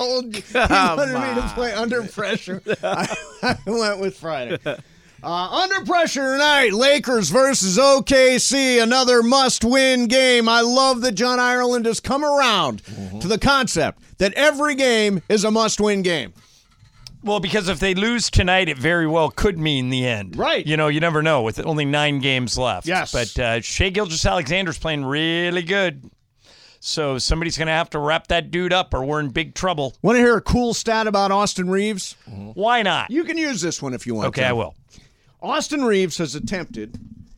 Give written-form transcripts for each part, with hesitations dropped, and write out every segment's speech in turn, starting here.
told you. He wanted me to play Under Pressure. I went with Friday. Under pressure tonight, Lakers versus OKC, another must-win game. I love that John Ireland has come around to the concept that every game is a must-win game. Well, because if they lose tonight, it very well could mean the end. Right. You know, you never know with only 9 games left. Yes. But Shai Gilgeous-Alexander's playing really good. So somebody's going to have to wrap that dude up or we're in big trouble. Want to hear a cool stat about Austin Reeves? Why not? You can use this one if you want Okay, to. I will. Austin Reeves has attempted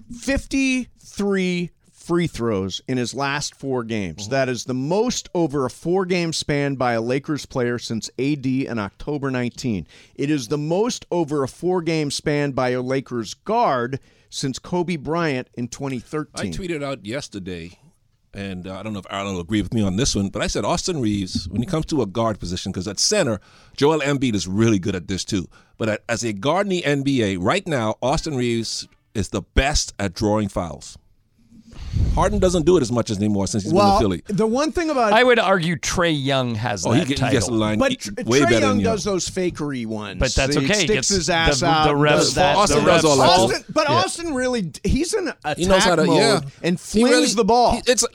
53 free throws in his last 4 games. That is the most over a 4-game span by a Lakers player since AD in October 19. It is the most over a 4-game span by a Lakers guard since Kobe Bryant in 2013. I tweeted out yesterday, and I don't know if Arlen will agree with me on this one, but I said Austin Reeves, when he comes to a guard position, because at center, Joel Embiid is really good at this too. But as a guard in the NBA, right now, Austin Reeves is the best at drawing fouls. Harden doesn't do it as much as anymore since he's been in Philly. The one thing about I would argue Trae Young has that he title. gets the line but way Trae better Young than does those fakery ones. But that's He okay. sticks Gets his ass the out. refs- does that. Austin the does refs all that. fault. Austin really, he's in attack He knows how to, mode and flings the ball. It's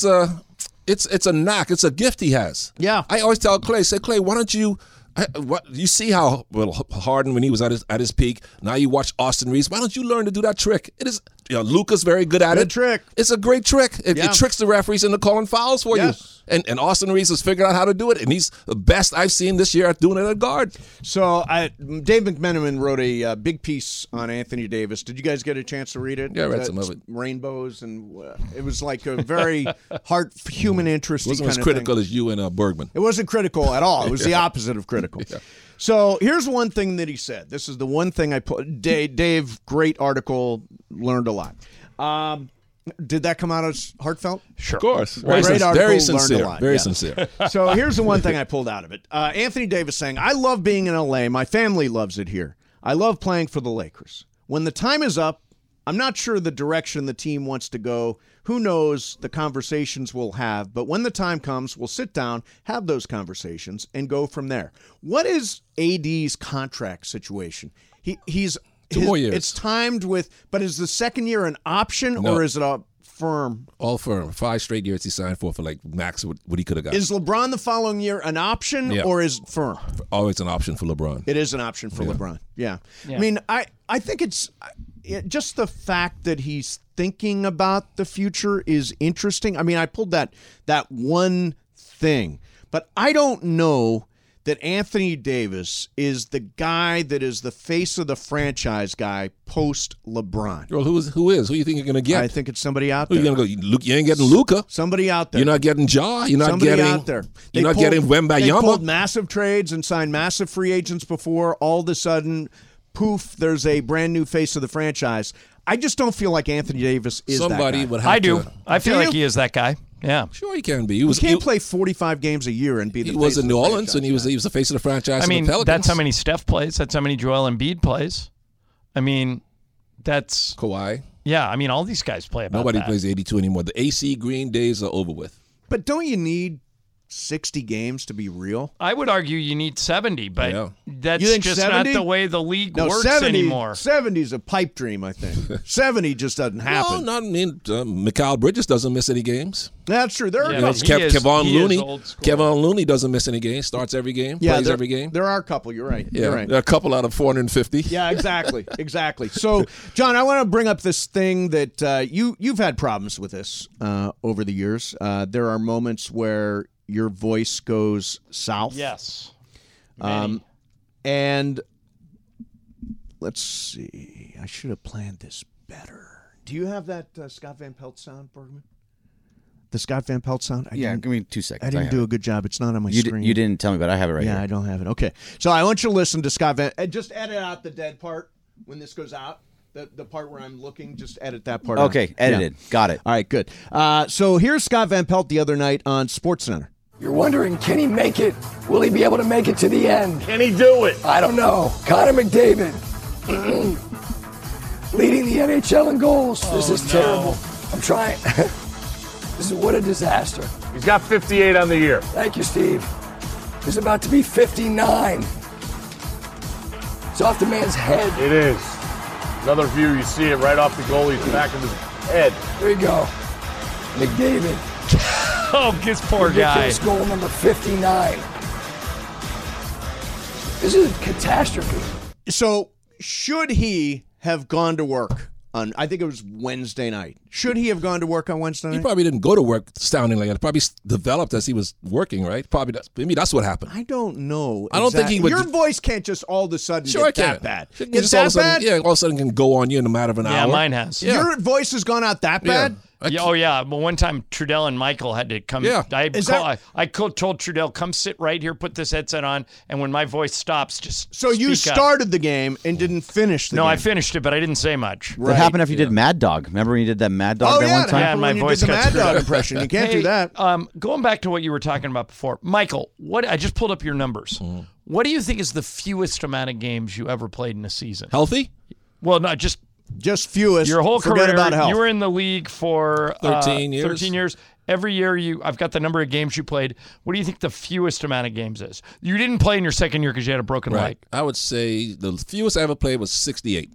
a knack. It's a gift he has. Yeah. I always tell Clay, Clay, why don't you? You see how Harden when he was at his peak. Now you watch Austin Reeves. Why don't you learn to do that trick? It is. Luka's very good at it. Good trick. It's a great trick. It Yeah. tricks the referees into calling fouls for Yes. you. And Austin Reeves has figured out how to do it, and he's the best I've seen this year at doing it at guard. So Dave McMenamin wrote a big piece on Anthony Davis. Did you guys get a chance to read it? Yeah, I read some of it. Rainbows, and it was like a very human interest It wasn't kind as of critical thing. as you and Bergman. It wasn't critical at all. It was the opposite of critical. Yeah. So here's one thing that he said. This is the one thing I put. Dave, great article, learned a lot. Did that come out as heartfelt? Sure. Of course. Great article, Very learned a sincere. lot. Very Yeah. sincere. So here's the one thing I pulled out of it. Anthony Davis saying, I love being in LA. My family loves it here. I love playing for the Lakers. When the time is up, I'm not sure the direction the team wants to go. Who knows the conversations we'll have. But when the time comes, we'll sit down, have those conversations, and go from there. What is AD's contract situation? He's 2 more years. It's timed with, but is the second year an option or is it a firm? All firm. 5 straight years he signed for like max what he could have got. Is LeBron the following year an option or is it firm? Always an option for LeBron. It is an option for LeBron. Yeah. I mean, I think it's just the fact that he's thinking about the future is interesting. I mean, I pulled that one thing, but I don't know that Anthony Davis is the guy that is the face of the franchise guy post LeBron. Well, who is? Who do you think you're going to get? I think it's somebody out Who there. you going to go? You ain't getting Luka. Somebody out there. You're not getting Ja. You're not Somebody getting out there. You're not getting They Wembayama. pulled massive trades and signed massive free agents before. All of a sudden, poof, there's a brand new face of the franchise. I just don't feel like Anthony Davis is Somebody that guy. would have I do. to. I feel Do like you? he is that guy. Yeah. Sure, he can be. You can't play 45 games a year and be the He face was of in the New Orleans, franchise and he was the face of the franchise. I mean, in the Pelicans. that's how many Steph plays. That's how many Joel Embiid plays. I mean, that's Kawhi. yeah. I mean, all these guys play about Nobody that. plays 82 anymore. The AC Green days are over with. But don't you need 60 games to be real? I would argue you need 70, but Yeah. that's You think just 70? not the way the league No, works 70 anymore. 70 is a pipe dream, I think. 70 just doesn't happen. No, not Mikal Bridges doesn't miss any games. That's true. There are Yeah, a but couple. Kevon he is Looney. old school. Kevon Looney doesn't miss any games. Starts every game. Plays there, every game. There are a couple. You're right. Yeah, You're right. there are a couple out of 450. Yeah, exactly. Exactly. So, John, I want to bring up this thing that you've had problems with this over the years. There are moments where your voice goes south. Yes. And let's see. I should have planned this better. Do you have that Scott Van Pelt sound, Bergman? The Scott Van Pelt sound? Give me 2 seconds. I didn't do a good job. It's not on my screen. You didn't tell me, but I have it right Yeah, here. I don't have it. Okay. So I want you to listen to Scott Van. Just edit out the dead part when this goes out. The part where I'm looking, just edit that part out. Okay, edited. Yeah. Got it. All right, good. So here's Scott Van Pelt the other night on SportsCenter. You're wondering, can he make it? Will he be able to make it to the end? Can he do it? I don't know. Connor McDavid, leading the NHL in goals. This is terrible. I'm trying. This is what a disaster. He's got 58 on the year. Thank you, Steve. is about to be 59. It's off the man's head. It is. Another view, you see it right off the goalie's back of his head. There you go. McDavid. Oh, this poor guy. Ridiculous goal number 59. This is a catastrophe. So should he have gone to work on, I think it was Wednesday night. Should he have gone to work on Wednesday He night? probably didn't go to work sounding like that. It probably developed as he was working, right? Maybe that's what happened. I don't know. I don't think he would- Your voice can't just all of a sudden Sure, get it that can. bad. It can It's just all that of a sudden, bad? yeah, all of a sudden can go on you in a matter of an Yeah, hour. mine has. Yeah. Your voice has gone out that bad? Yeah, oh yeah, but one time Trudell and Michael had to come. Yeah. I told Trudell, come sit right here, put this headset on, and when my voice stops, just So you speak up. started the game and didn't finish the No, game. I finished it, but I didn't say much. What happened after you did Mad Dog? Remember when you did that Mad Dog Oh, that yeah. one time? Yeah, and my when you voice did the got Mad screwed Dog up. impression. You can't do Hey, that. Going back to what you were talking about before, Michael, what I just pulled up your numbers. What do you think is the fewest amount of games you ever played in a season? Healthy? Well, no, just Just fewest. your whole Forget career. about health. You were in the league for 13 years. 13 years. Every year, I've got the number of games you played. What do you think the fewest amount of games is? You didn't play in your second year because you had a broken leg. I would say the fewest I ever played was 68.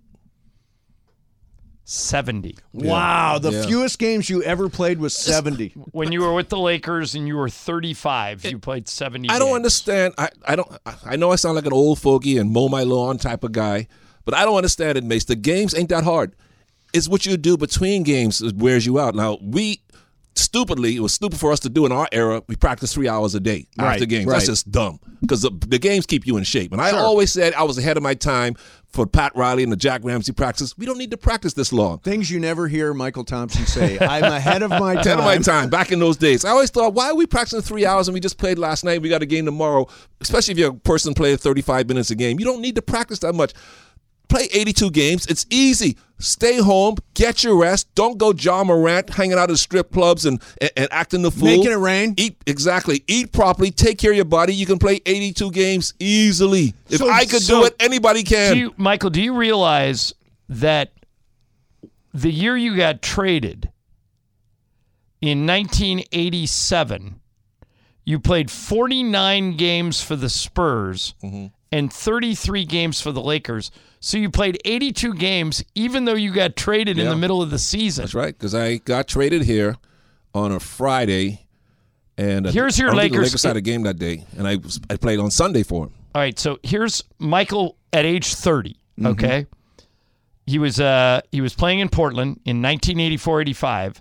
70. Wow, the Yeah. fewest games you ever played was 70. When you were with the Lakers and you were 35, you played 70 I don't games. understand. I know I sound like an old fogey and mow my lawn type of guy, but I don't understand it, Mace. The games ain't that hard. It's what you do between games that wears you out. Now, it was stupid for us to do in our era. We practice 3 hours a day after Right, games. right. That's just dumb because the games keep you in shape. And I always said I was ahead of my time for Pat Riley and the Jack Ramsey practice. We don't need to practice this long. Things you never hear Michael Thompson say. I'm ahead of my time. Ahead of my time, back in those days. I always thought, why are we practicing 3 hours and we just played last night? We got a game tomorrow, especially if you're a person playing 35 minutes a game. You don't need to practice that much. Play 82 games. It's easy. Stay home. Get your rest. Don't go John Morant hanging out at strip clubs and acting the fool. Making it rain. Eat properly. Take care of your body. You can play 82 games easily. If I could do it, anybody can. Michael, do you realize that the year you got traded in 1987, you played 49 games for the Spurs and 33 games for the Lakers. So you played 82 games, even though you got traded in the middle of the season. That's right, because I got traded here on a Friday, and Here's your I don't think the Lakers- Lakers had a game that day, and I played on Sunday for him. All right, so here's Michael at age 30, okay? He was playing in Portland in 1984-85.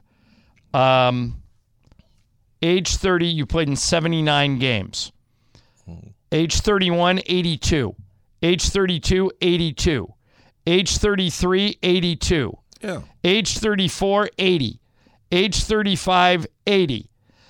Age 30, you played in 79 games. Age 31, 82. Age 32, 82. Age 33, 82. Yeah. Age 34, 80. Age 35, 80.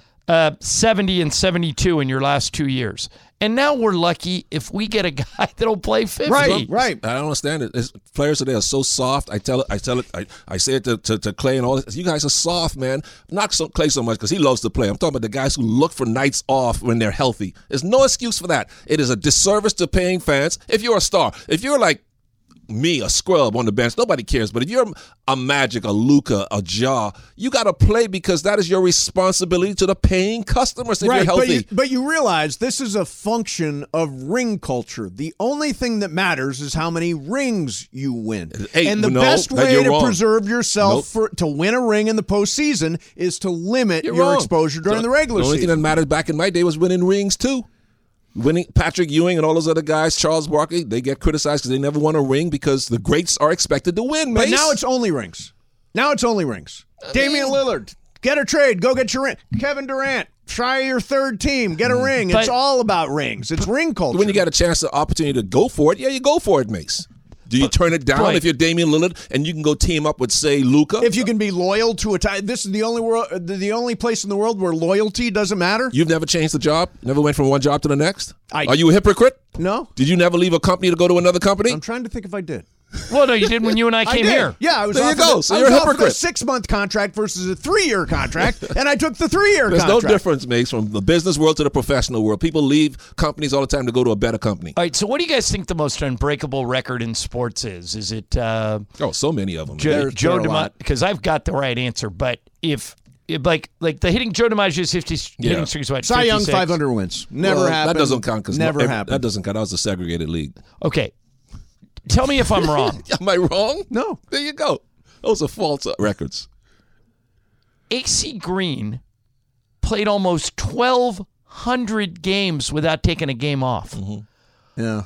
70 and 72 in your last 2 years. And now we're lucky if we get a guy that'll play 50. Right. I don't understand it. Players today are so soft. I say it to Clay and all this. You guys are soft, man. Not Clay so much because he loves to play. I'm talking about the guys who look for nights off when they're healthy. There's no excuse for that. It is a disservice to paying fans. If you're a star, if you're like me, a scrub on the bench, nobody cares. But if you're a Magic, a Luka, a Ja, you got to play because that is your responsibility to the paying customers if you're healthy. But you realize this is a function of ring culture. The only thing that matters is how many rings you win. Hey, and the no, best that way you're to wrong. preserve yourself to win a ring in the postseason is to limit You're your wrong. exposure during the regular The only season. thing that mattered back in my day was winning rings too. Winning Patrick Ewing and all those other guys, Charles Barkley, they get criticized because they never won a ring because the greats are expected to win, But Mace. now it's only rings. Damian Lillard, get a trade. Go get your ring. Kevin Durant, try your third team. Get a ring. It's But- all about rings. It's ring culture. when you got a chance, the opportunity to go for it, yeah, you go for it, Mace. Do you turn it down Right. if you're Damian Lillard and you can go team up with, say, Luka? If you can be loyal to a time, this is the only place in the world where loyalty doesn't matter. You've never changed the job? Never went from one job to the next? I- Are you a hypocrite? No, Did you never leave a company to go to another company? I'm trying to think if I did. Well, no, you did when you and I came did. here. Yeah, I was There you offered go. a- So I you're was a offered hypocrite. 6-month contract versus a 3-year contract, and I took the 3-year There's contract. no difference, Mace, from the business world to the professional world. People leave companies all the time to go to a better company. All right, so what do you guys think the most unbreakable record in sports is? Is it Oh, so many of them. Joe There are a lot. DeMont? Because I've got the right answer, but if like the hitting Joe DiMaggio's hitting streaks what? Cy Young 56? 500 wins. Never happened. That doesn't count because never happened. That doesn't count. That was a segregated league. Okay. Tell me if I'm wrong. Am I wrong? No. There you go. Those are false records. AC Green played almost 1,200 games without taking a game off. Yeah.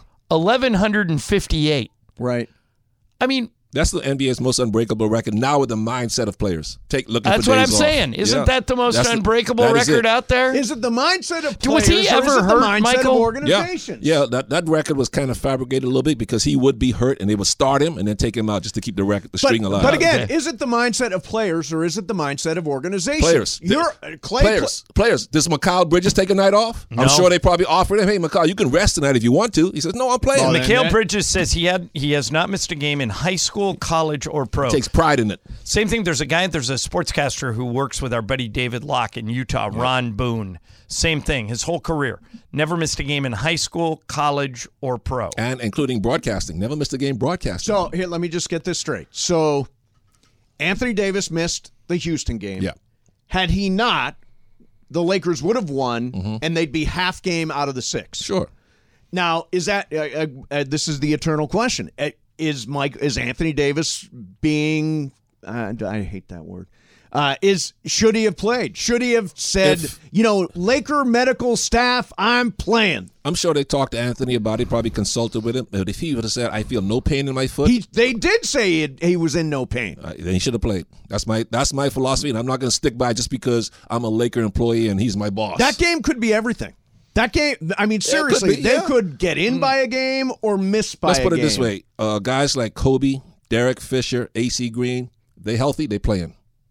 1,158. Right. I mean, that's the NBA's most unbreakable record now with the mindset of players. That's what I'm saying. Isn't that the most unbreakable record out there? Is it the mindset of players? Was he ever hurt, the mindset Michael? of organizations? Yeah, that record was kind of fabricated a little bit because he would be hurt and they would start him and then take him out just to keep the string alive. But again, is it the mindset of players or is it the mindset of organizations? Players. Players. Does Mikal Bridges take a night off? No. I'm sure they probably offered him, hey, Mikal, you can rest tonight if you want to. He says, no, I'm playing. Mikal Bridges says he has not missed a game in high school, college, or pro. Takes pride in it. Same thing. There's a sportscaster who works with our buddy David Locke in Utah, Ron Boone. Same thing. His whole career. Never missed a game in high school, college, or pro. And including broadcasting. Never missed a game broadcasting. So here, let me just get this straight. So Anthony Davis missed the Houston game. Yeah. Had he not, the Lakers would have won, and they'd be half game out of the 6. Sure. Now, is that this is the eternal question? Is Anthony Davis being? I hate that word. Should he have played? Should he have said, Laker medical staff, I'm playing? I'm sure they talked to Anthony about it, probably consulted with him. But if he would have said, I feel no pain in my foot. They did say he was in no pain. Then he should have played. That's my philosophy, and I'm not going to stick by it just because I'm a Laker employee and he's my boss. That game could be everything. That game, I mean, seriously, they could get in by a game or miss by a game. Let's put it this way. Guys like Kobe, Derek Fisher, AC Green, they healthy, they playing.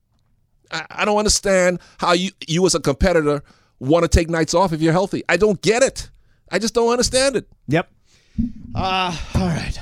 I don't understand how you as a competitor want to take nights off if you're healthy. I don't get it. I just don't understand it. Yep. All right.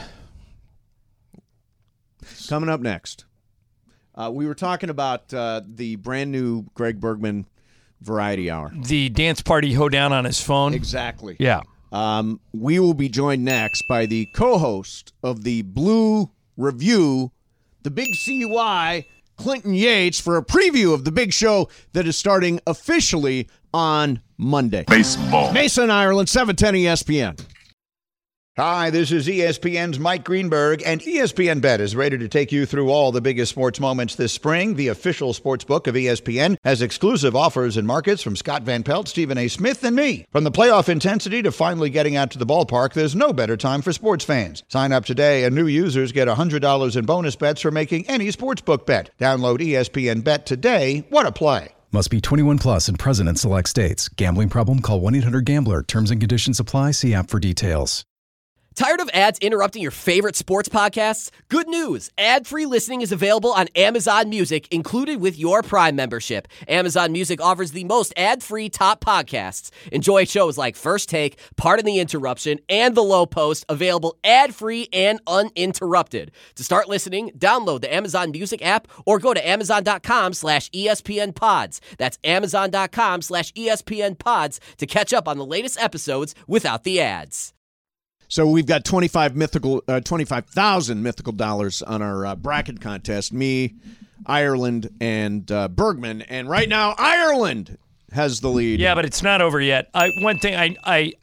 Coming up next, we were talking about the brand new Greg Bergman Variety Hour. The dance party hoedown on his phone. Exactly. Yeah. We will be joined next by the co-host of the Blue Review, the Big CY, Clinton Yates, for a preview of the big show that is starting officially on Monday. Baseball. Mason, Ireland, 710 ESPN. Hi, this is ESPN's Mike Greenberg, and ESPN Bet is ready to take you through all the biggest sports moments this spring. The official sports book of ESPN has exclusive offers and markets from Scott Van Pelt, Stephen A. Smith, and me. From the playoff intensity to finally getting out to the ballpark, there's no better time for sports fans. Sign up today, and new users get $100 in bonus bets for making any sportsbook bet. Download ESPN Bet today. What a play. Must be 21 plus and present in select states. Gambling problem? Call 1-800-GAMBLER. Terms and conditions apply. See app for details. Tired of ads interrupting your favorite sports podcasts? Good news! Ad-free listening is available on Amazon Music, included with your Prime membership. Amazon Music offers the most ad-free top podcasts. Enjoy shows like First Take, Pardon the Interruption, and The Low Post, available ad-free and uninterrupted. To start listening, download the Amazon Music app or go to amazon.com/ESPN Pods. That's amazon.com/ESPN Pods to catch up on the latest episodes without the ads. So we've got 25,000 mythical dollars on our bracket contest. Me, Ireland, and Bergman. And right now, Ireland has the lead. Yeah, but it's not over yet. One thing I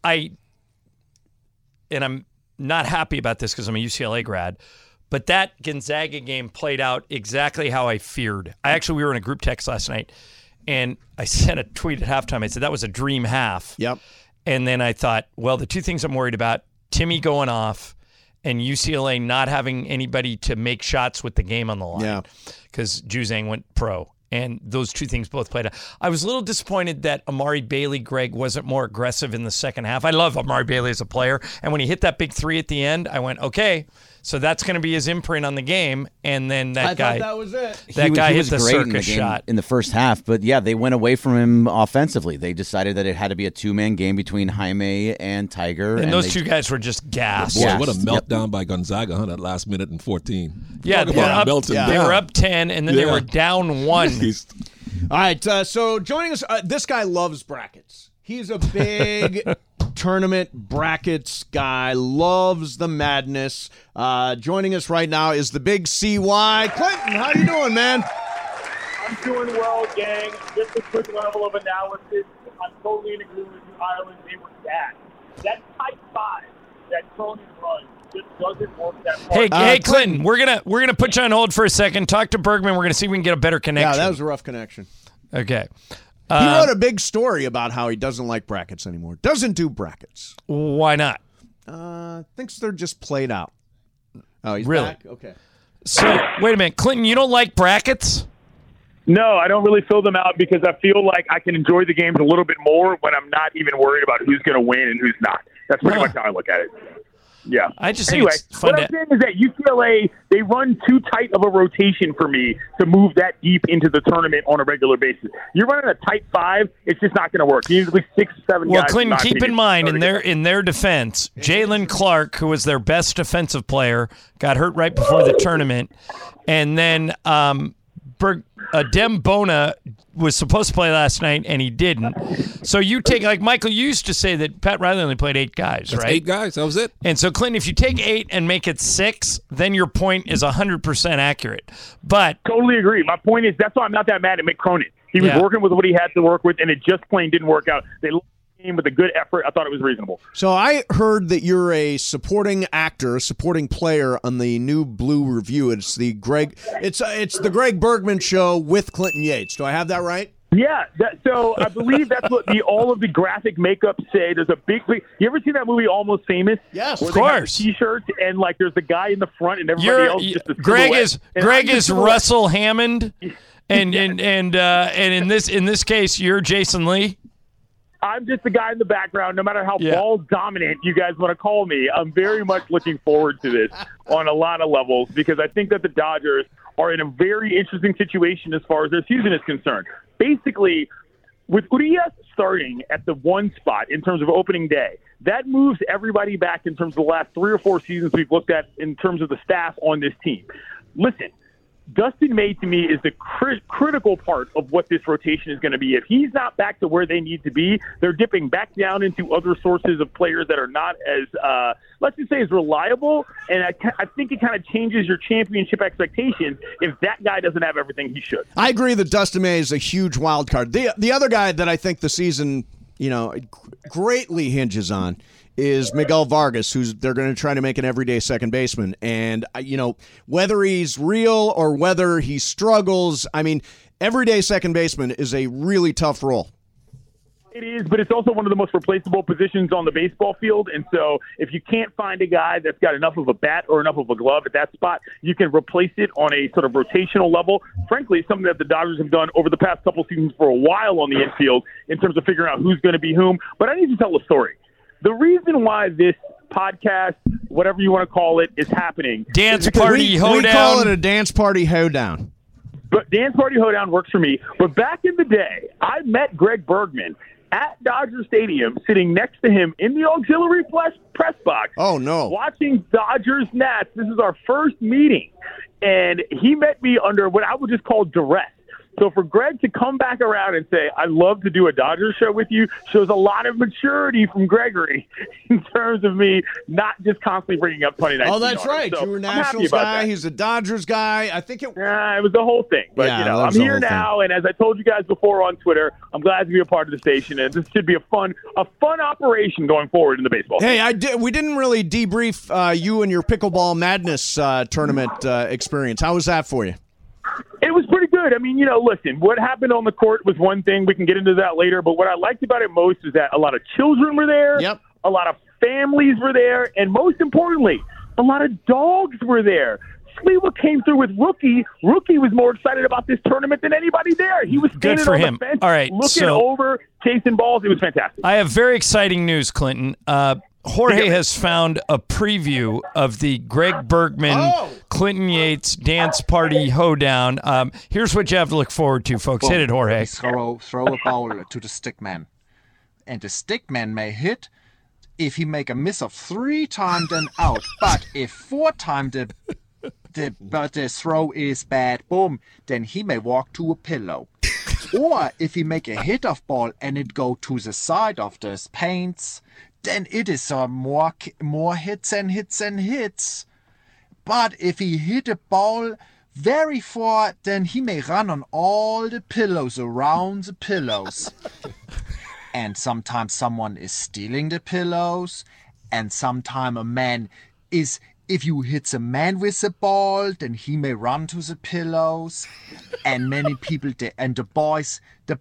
and I'm not happy about this because I'm a UCLA grad, but that Gonzaga game played out exactly how I feared. We were in a group text last night, and I sent a tweet at halftime. I said that was a dream half. Yep. And then I thought, well, the two things I'm worried about: Timmy going off, and UCLA not having anybody to make shots with the game on the line. Yeah. Because Juzang went pro. And those two things both played out. I was a little disappointed that Amari Bailey, Greg, wasn't more aggressive in the second half. I love Amari Bailey as a player. And when he hit that big three at the end, I went, okay, so that's going to be his imprint on the game. And then I thought that was it. That guy hit the great circus in the game shot in the first half, but yeah, they went away from him offensively. They decided that it had to be a two-man game between Jaime and Tiger. And those two guys were just gassed. Boy, what a meltdown by Gonzaga, huh? That last minute and 14. Yeah, they were up 10, and then they were down 1. All right, so joining us, this guy loves brackets. He's a big tournament brackets guy, loves the madness. Joining us right now is the big CY. Clinton, how you doing, man? I'm doing well, gang. Just a quick level of analysis. I'm totally in agreement with you, Ireland. They were bad. That tight 5 that Cronin runs just doesn't work that far. Hey, Clinton, we're gonna put you on hold for a second. Talk to Bergman. We're gonna see if we can get a better connection. Yeah, that was a rough connection. Okay. He wrote a big story about how he doesn't like brackets anymore. Doesn't do brackets. Why not? Thinks they're just played out. Oh, he's Really? back? Okay. So, wait a minute. Clinton, you don't like brackets? No, I don't really fill them out because I feel like I can enjoy the games a little bit more when I'm not even worried about who's going to win and who's not. That's pretty much how I look at it. Yeah. I just anyway, think it's fun what I'm saying is that UCLA, they run too tight of a rotation for me to move that deep into the tournament on a regular basis. You're running a tight 5, it's just not going to work. You need at least 6 or 7 Well, guys. Clinton, keep in mind, in their defense, Jalen Clark, who was their best defensive player, got hurt right before the tournament. And then Dem Bona was supposed to play last night, and he didn't. So you take, like Michael, you used to say that Pat Riley only played 8 guys, That's right? 8 guys. That was it. And so, Clinton, if you take 8 and make it 6, then your point is 100% accurate. But totally agree. My point is that's why I'm not that mad at Mick Cronin. He was working with what he had to work with, and it just plain didn't work out. They lost the game with a good effort. I thought it was reasonable. So I heard that you're a supporting actor, a supporting player on the new Blue Review. It's the Greg Bergman show with Clinton Yates. Do I have that right? Yeah, so I believe that's what all of the graphic makeup say. There's a big. You ever seen that movie Almost Famous? Yes, where of course. They have T-shirts and like there's the guy in the front and everybody else just a silhouette. Greg is Russell Hammond, and in this case you're Jason Lee. I'm just the guy in the background. No matter how ball dominant you guys want to call me, I'm very much looking forward to this on a lot of levels because I think that the Dodgers are in a very interesting situation as far as their season is concerned. Basically, with Urias starting at the 1 spot in terms of opening day, that moves everybody back in terms of the last 3 or 4 seasons we've looked at in terms of the staff on this team. Listen, Dustin May, to me, is the critical part of what this rotation is going to be. If he's not back to where they need to be, they're dipping back down into other sources of players that are not as, let's just say, as reliable. And I think it kind of changes your championship expectations if that guy doesn't have everything he should. I agree that Dustin May is a huge wild card. The other guy that I think the season, greatly hinges on is Miguel Vargas, who's they're going to try to make an everyday second baseman. And, whether he's real or whether he struggles, everyday second baseman is a really tough role. It is, but it's also one of the most replaceable positions on the baseball field. And so if you can't find a guy that's got enough of a bat or enough of a glove at that spot, you can replace it on a sort of rotational level. Frankly, something that the Dodgers have done over the past couple seasons for a while on the infield in terms of figuring out who's going to be whom. But I need to tell a story. The reason why this podcast, whatever you want to call it, is happening. Dance Party Hoedown. We call it a Dance Party Hoedown. But Dance Party Hoedown works for me. But back in the day, I met Greg Bergman at Dodger Stadium, sitting next to him in the auxiliary press box. Oh, no. Watching Dodgers-Nats. This is our first meeting. And he met me under what I would just call duress. So for Greg to come back around and say, I'd love to do a Dodgers show with you, shows a lot of maturity from Gregory in terms of me not just constantly bringing up 2019. Oh, that's right. So you were a I'm happy Nationals about guy. that. He's a Dodgers guy. I think it was the whole thing. But, Yeah, that I'm was the here whole now, and as I told you guys before on Twitter, I'm glad to be a part of the station, and this should be a fun operation going forward in the baseball. Hey, we didn't really debrief you and your Pickleball Madness tournament experience. How was that for you? It was pretty good. Listen, what happened on the court was one thing. We can get into that later. But what I liked about it most is that a lot of children were there. Yep. A lot of families were there. And most importantly, a lot of dogs were there. Sliwa came through with Rookie. Rookie was more excited about this tournament than anybody there. He was standing for on him. the bench, All right, looking over, chasing balls. It was fantastic. I have very exciting news, Clinton. Jorge has found a preview of the Greg Bergman, Clinton Yates Dance Party Hoedown. Here's what you have to look forward to, folks. Hit it, Jorge. Throw a ball to the stick man. And the stick man may hit if he make a miss of 3 times then out. But if 4 times the throw is bad, boom, then he may walk to a pillow. Or if he make a hit of ball and it go to the side of the paints, then it is more hits and hits and hits. But if he hit a ball very far, then he may run on all the pillows around the pillows. And sometimes someone is stealing the pillows, and sometimes a man is, if you hit a man with a ball, then he may run to the pillows. And many people, and the boys in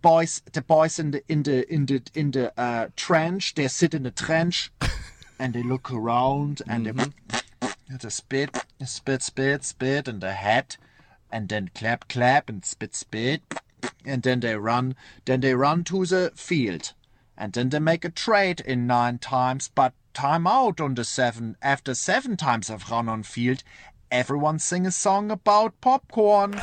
the trench, they sit in the trench, and they look around, and they spit in the hat, and then clap, and spit, and then they run to the field. And then they make a trade in 9 times, but time out on the 7. After 7 times I've run on field, everyone sing a song about popcorn.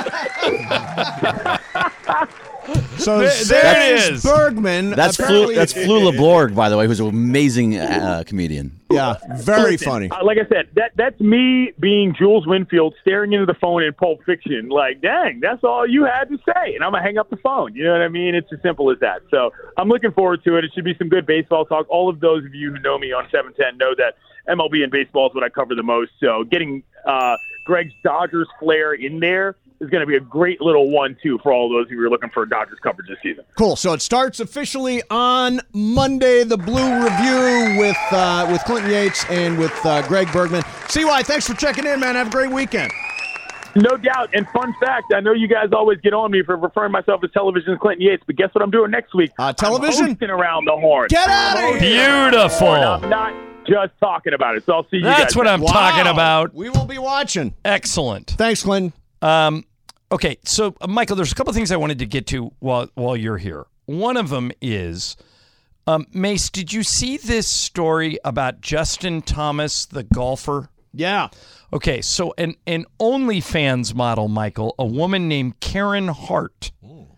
So there it is. Bergman. That's Flula Borg, by the way, who's an amazing comedian. Yeah, very funny. Like I said, that's me being Jules Winfield staring into the phone in Pulp Fiction. Like, dang, that's all you had to say, and I'm gonna hang up the phone. You know what I mean? It's as simple as that. So I'm looking forward to it. It should be some good baseball talk. All of those of you who know me on 710 know that MLB and baseball is what I cover the most. So getting Greg's Dodgers flair in there is going to be a great little 1-2 for all those who are looking for Dodgers coverage this season. Cool. So it starts officially on Monday, the Blue Review with Clinton Yates and with Greg Bergman. CY, thanks for checking in, man. Have a great weekend. No doubt. And fun fact, I know you guys always get on me for referring myself as Television's Clinton Yates, but guess what I'm doing next week? Television? I'm hosting Around the Horn. Get out of here! Beautiful. I'm not just talking about it. So I'll see you guys. That's what I'm talking about. We will be watching. Excellent. Thanks, Clinton. Okay, so Michael, there's a couple things I wanted to get to while you're here. One of them is, Mace, did you see this story about Justin Thomas, the golfer? Yeah. Okay, so an OnlyFans model, Michael, a woman named Karen Hart.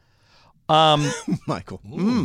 Michael.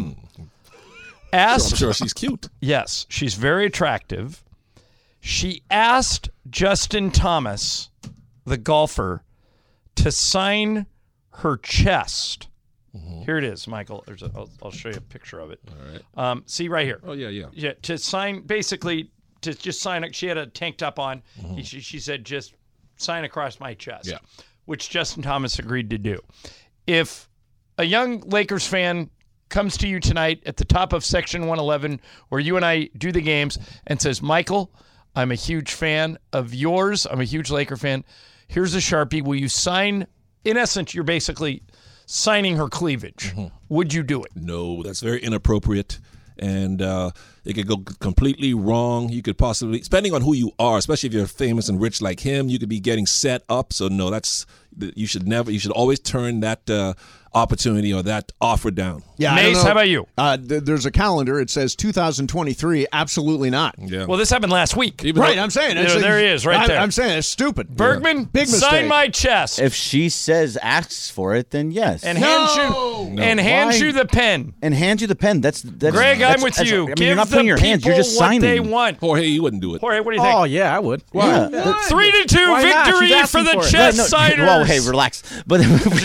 Asked, I'm sure she's cute. Yes, she's very attractive. She asked Justin Thomas, the golfer, to sign her chest. Here it is, Michael. I'll show you a picture of it. All right. See right here. Oh, yeah. Yeah, to sign, basically, to just sign it. She had a tank top on. She said, just sign across my chest, Yeah. which Justin Thomas agreed to do. If a young Lakers fan comes to you tonight at the top of Section 111, where you and I do the games, and says, Michael, I'm a huge fan of yours. I'm a huge Laker fan. Here's a Sharpie. Will you sign? In essence, you're basically signing her cleavage. Would you do it? No, that's very inappropriate. And it could go completely wrong. You could possibly, depending on who you are, especially if you're famous and rich like him, you could be getting set up. So no, you should always turn that opportunity or that offer down. Yeah, Mace, how about you? There's a calendar. It says 2023. Absolutely not. Yeah. Well, this happened last week. Right, I'm saying. There he is, right there. I'm saying it's stupid. Bergman, Big mistake. sign my chest. If she asks for it, then yes. And hands you the pen. And hands you the pen. That's Greg, I'm with you. I mean, Give you're not the putting your hands. You're just people what signing. they want. Jorge, you wouldn't do it. Jorge, what do you think? Oh, yeah, I would. Yeah. 3-2 Why not? victory She's asking for the for it. chest No, signers. Whoa, hey, relax. But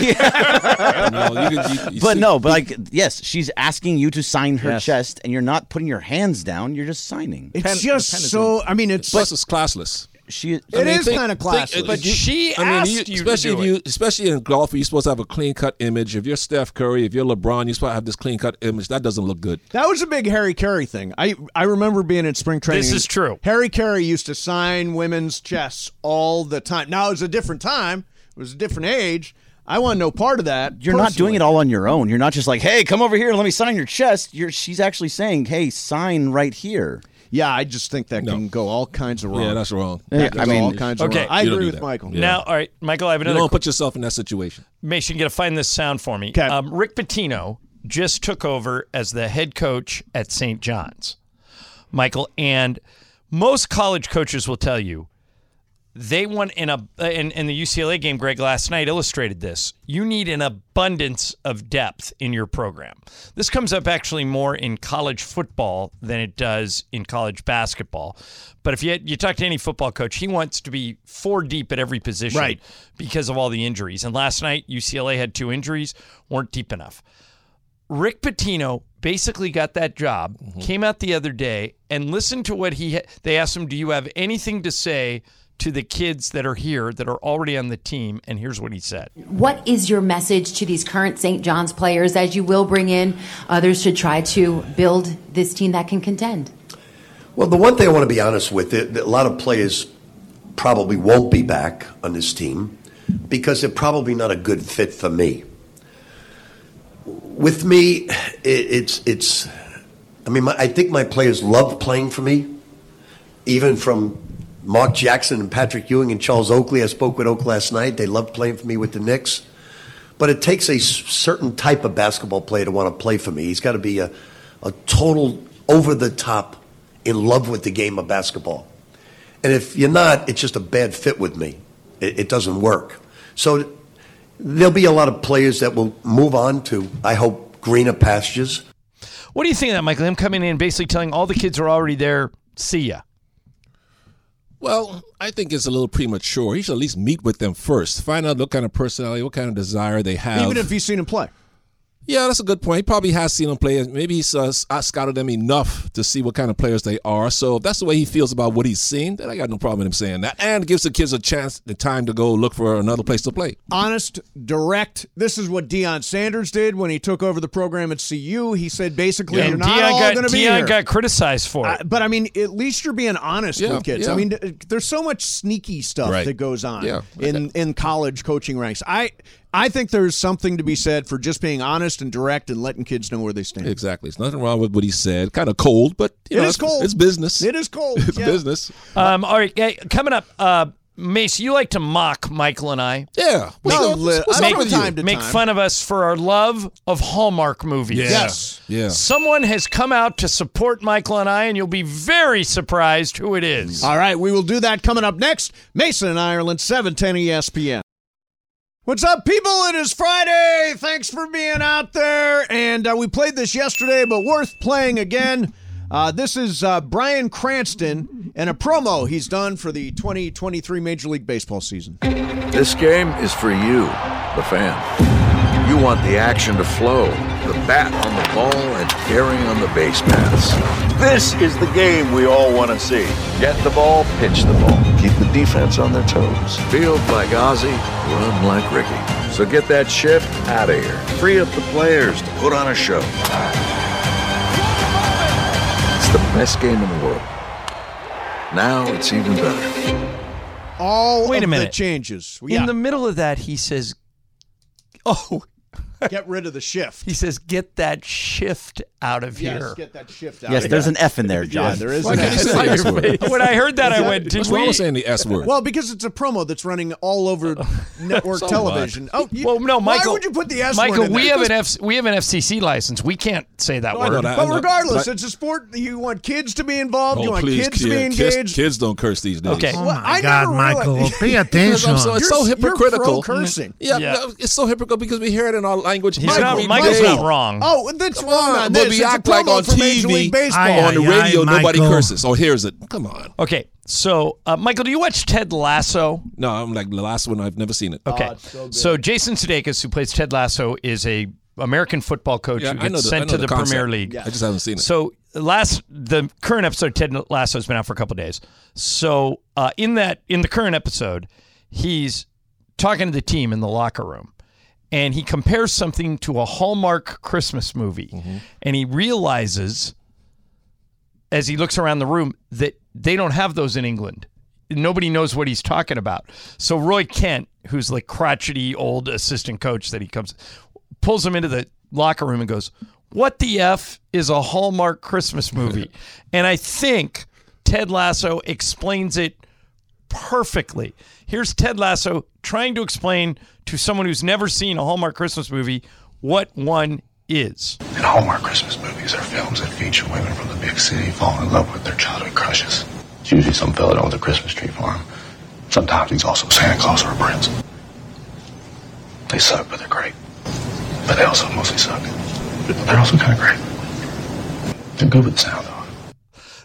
yes, she's asking you to sign her chest, and you're not putting your hands down. You're just signing. It's just so. I mean, it's classless. She. It is kind of classless. But she asked you to do it. Especially in golf, you're supposed to have a clean-cut image. If you're Steph Curry, if you're LeBron, you're supposed to have this clean-cut image. That doesn't look good. That was a big Harry Carey thing. I remember being in spring training. This is true. Harry Carey used to sign women's chests all the time. Now, it was a different time. It was a different age. I want no part of that. You're not doing it all on your own. You're not just like, hey, come over here and let me sign your chest. She's actually saying, hey, sign right here. Yeah, I just think that can go all kinds of wrong. Yeah, that's wrong. All kinds of wrong. I You don't agree do with that. Michael. Yeah. Now, all right, Michael, I have You another don't put yourself in that situation. Mason, you got to find this sound for me. Okay. Rick Pitino just took over as the head coach at St. John's, Michael, and most college coaches will tell you they want in the UCLA game. Greg last night illustrated this. You need an abundance of depth in your program. This comes up actually more in college football than it does in college basketball. But if you talk to any football coach, he wants to be 4 deep at every position, right, because of all the injuries. And last night UCLA had 2 injuries, weren't deep enough. Rick Pitino basically got that job, came out the other day, and listened to what they asked him, do you have anything to say to the kids that are here that are already on the team, and here's what he said. What is your message to these current St. John's players as you will bring in others to try to build this team that can contend? Well, the one thing I want to be honest with, a lot of players probably won't be back on this team because they're probably not a good fit for me. With me, I think my players love playing for me, even from Mark Jackson and Patrick Ewing and Charles Oakley. I spoke with Oak last night. They love playing for me with the Knicks. But it takes a certain type of basketball player to want to play for me. He's got to be a total over-the-top in love with the game of basketball. And if you're not, it's just a bad fit with me. It doesn't work. So there'll be a lot of players that will move on to, I hope, greener pastures. What do you think of that, Michael? Him coming in and basically telling all the kids who are already there, see ya. Well, I think it's a little premature. He should at least meet with them first. Find out what kind of personality, what kind of desire they have. Even if he's seen him play. Yeah, that's a good point. He probably has seen them play. Maybe he's scouted them enough to see what kind of players they are. So if that's the way he feels about what he's seen, then I got no problem with him saying that. And it gives the kids a chance, the time to go look for another place to play. Honest, direct. This is what Deion Sanders did when he took over the program at CU. He said basically, you're not all going to be here. Deion got criticized for it. But, I mean, at least you're being honest with kids. Yeah. I mean, there's so much sneaky stuff that goes on in college coaching ranks. I think there's something to be said for just being honest and direct and letting kids know where they stand. Exactly. There's nothing wrong with what he said. Kind of cold, but it is cold. It's business. It is cold. It's business. All right, coming up, Mace, you like to mock Michael and I. Yeah. Make fun of us for our love of Hallmark movies. Yes. Yeah. Someone has come out to support Michael and I, and you'll be very surprised who it is. All right, we will do that coming up next. Mason in Ireland, 710 ESPN. What's up, people? It is Friday. Thanks for being out there. And we played this yesterday, but worth playing again. This is Bryan Cranston and a promo he's done for the 2023 Major League Baseball season. This game is for you, the fan. You want the action to flow, the bat on the ball, and carrying on the base paths. This is the game we all want to see. Get the ball, pitch the ball. Keep the defense on their toes. Field like Ozzie, run like Ricky. So get that shift out of here. Free up the players to put on a show. It's the best game in the world. Now it's even better. Wait a minute. The changes. In the middle of that, he says, get rid of the shift. He says, get that shift out of here. Yes, get that shift out Yes, of there's here. an F in there, John. Yeah, there is Why an can't you F. say the S word? When I heard that, I went, What's wrong with saying the S word? Well, because it's a promo that's running all over network So television. what? No, Michael. Why would you put the S Michael, word in we there? have an FCC license. We can't say that I know word. that. But regardless, it's a sport. You want kids to be involved. You want kids to be engaged. Kids don't curse these days. Okay. Oh my God, Michael, pay attention. It's so hypocritical. You're pro-cursing. Yeah, no, it's so hypocritical because we hear it in our language. Michael's not wrong. Oh, that's wrong on But this. we It's a act like promo on for Major League TV, Baseball. on the radio, nobody Michael. curses. Oh, here's it. Come on. Okay, so, Michael, do you watch Ted Lasso? No, I'm like the last one. I've never seen it. Okay, so Jason Sudeikis, who plays Ted Lasso, is a American football coach who gets sent to the Premier League. I just haven't seen it. So the current episode of Ted Lasso has been out for a couple of days. So in the current episode, he's talking to the team in the locker room, and he compares something to a Hallmark Christmas movie, and he realizes as he looks around the room that they don't have those in England. Nobody knows what he's talking about. So Roy Kent, who's like crotchety old assistant coach that he pulls him into the locker room and goes, "What the F is a Hallmark Christmas movie?" And I think Ted Lasso explains it perfectly. Here's Ted Lasso trying to explain to someone who's never seen a Hallmark Christmas movie what one is. And Hallmark Christmas movies are films that feature women from the big city falling in love with their childhood crushes. It's usually some fella that owns a Christmas tree farm. Sometimes he's also Santa Claus or a prince. They suck, but they're great. But they also mostly suck. But they're also kind of great. They're good with the sound, though.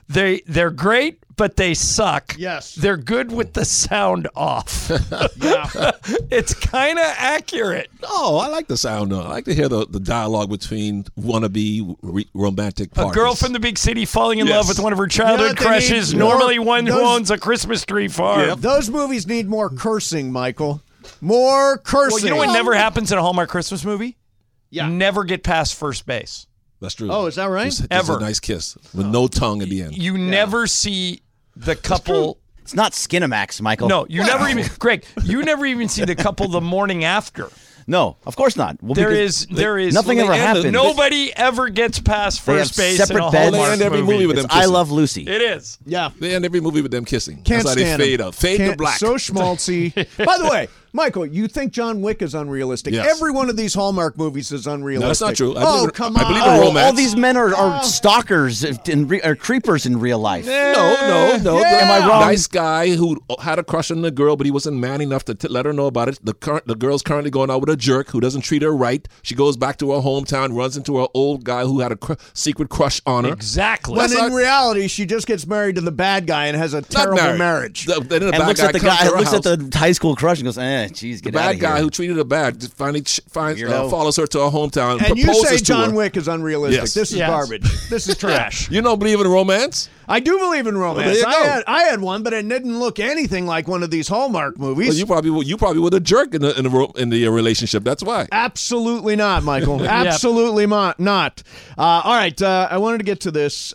They're great, but they suck. Yes. They're good with the sound off. Yeah. It's kind of accurate. Oh, I like the sound. I like to hear the dialogue between wannabe romantic A partners. girl from the big city falling in Yes. love with one of her You know childhood what they crushes, need? normally More- one who those- owns a Christmas tree farm. Those movies need more cursing, Michael. More cursing. Well, you know what never happens in a Hallmark Christmas movie? Yeah. Never get past first base. That's true. Oh, is that right? Just Ever. a nice kiss with no tongue at the end. You never see the couple. It's not Skinamax, Michael. No, you never even, Greg, you never even see the couple the morning after. No, of course not. Well, There because is nothing ever happened. Nobody ever gets past They have first base in separate a beds. They Hallmark end every movie with It's them I kissing. Love Lucy. It is. Yeah. They end every movie with them kissing. Can't That's how they stand fade them. up. Fade to Can't- black. So schmaltzy. By the way, Michael, you think John Wick is unrealistic? Yes. Every one of these Hallmark movies is unrealistic. No, that's not true. I Oh, believe- come I on. believe in Oh, romance. all these men are stalkers or creepers in real life. No. Yeah. Am I wrong? Nice guy who had a crush on the girl, but he wasn't man enough to let her know about it. The girl's currently going out with a jerk who doesn't treat her right. She goes back to her hometown, runs into her old guy who had a secret crush on her. Exactly. When That's in not- reality, she just gets married to the bad guy and has a Not terrible married. marriage. Then the And bad looks at the comes guy, to her looks house. at the high school crush and goes, geez, The get out bad of guy here. who treated her bad finally Weirdo. follows her to her hometown. And you proposes say to John her. Wick is unrealistic. Yes. This is Yes. garbage. This is trash. You don't believe in romance? I do believe in romance. Well, there you go. I had one, but it didn't look anything like one of these Hallmark movies. Well, you probably were the jerk in the relationship. That's why. Absolutely not, Michael. Absolutely not. All right, I wanted to get to this.